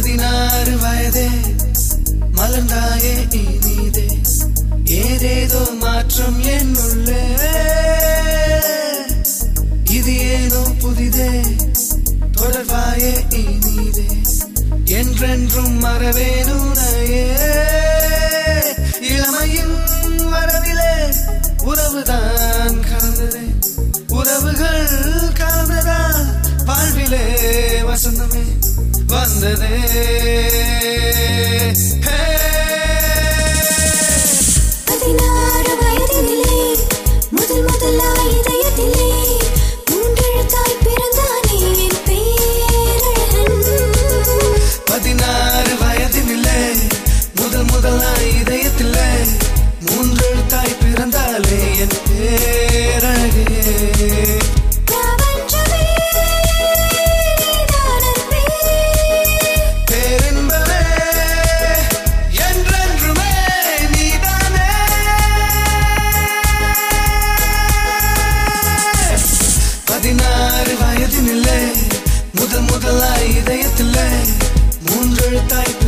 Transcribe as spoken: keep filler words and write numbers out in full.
பதினாறு வயதே மலர்ந்தாயே இனிதே ஏதேதோ மாற்றம் என்னுள்ளே இது ஏனோ புதிதே தொடர்வாயே இனிதே என்றென்றும் மறவேனுனையே இளமையின் வரவிலே உறவுதான் கலந்ததே உறவுகள் கலந்ததா வாழ்விலே வசந்தமே வந்ததே பதினாறு வயதினிலே முதல் முதலாய் இதயத்திலே மூன்றெழுத்தாய் பிறந்தானே என் பேரழகன் பதினாறு வயதினிலே முதல் முதலாய் இதயத்திலே மூன்றெழுத்தாய் பிறந்தாலே என் பேரழகே பதினாறு வயதினிலே முதல் முதலாய் இதயத்திலே மூன்றெழுத்தாய்